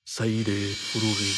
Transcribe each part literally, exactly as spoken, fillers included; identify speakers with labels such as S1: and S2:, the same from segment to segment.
S1: سعید فروغی.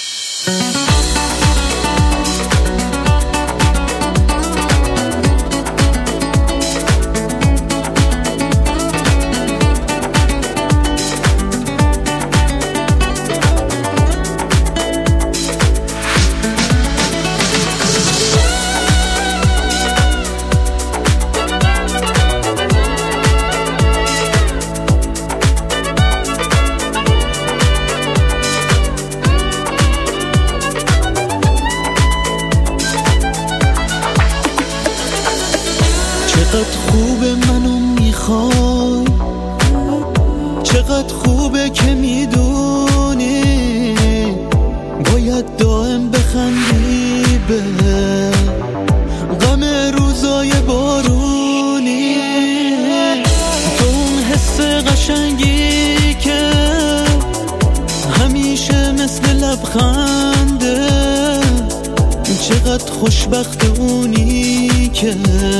S2: چقدر خوبه منو میخوای، چقدر خوبه که میدونی باید دائم بخندی به غم روزای بارونی. تو اون حس قشنگی که همیشه مثل لبخنده، چقدر خوشبخت اونی که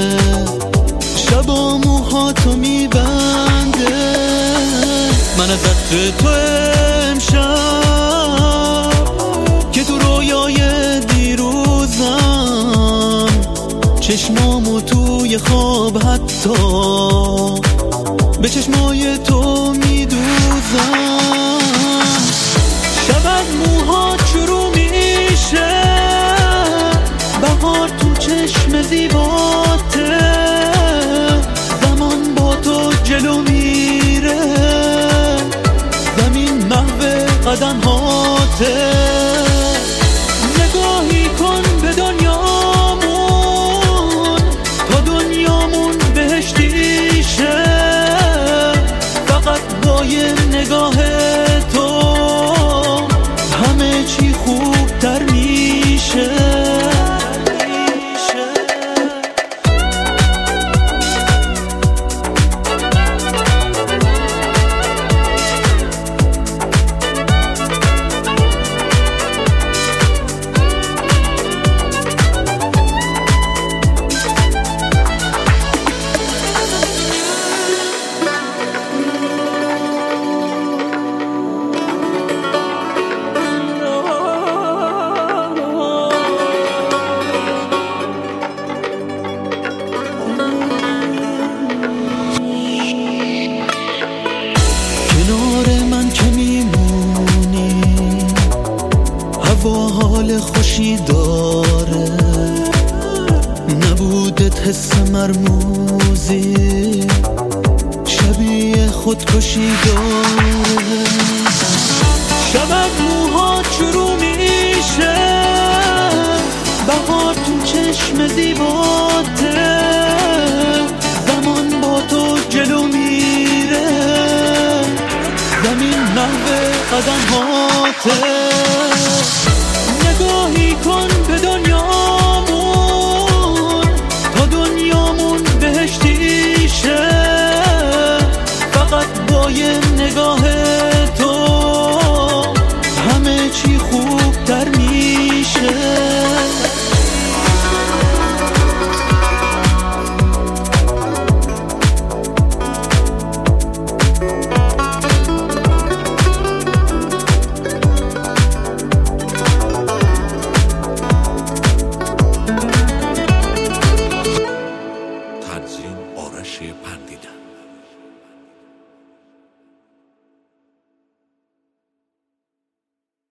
S2: شبا موهاتو میبنده. من از عطر تو امشب که تو رویای دیروزم، چشمامو توی خواب حتی به چشمای تو میدوزم. شب از موهات شروع میشه، بهار تو چشم زیباته، زمان با تو جلو میره، زمین محو قدم هاته. نگاهی کن به دنیامون تا دنیامون بهشتی شه، فقط با یه نگاه تو همه چی خوبتر میشه. هوا حال خوشی داره، نبودت حس مرموزی شبیه خودکشی داره. شب از موهات شروع میشه، بهار تو چشم زیباته، زمان با تو جلو میره، زمین محو قدم هاته. نگاهی کن به دنیا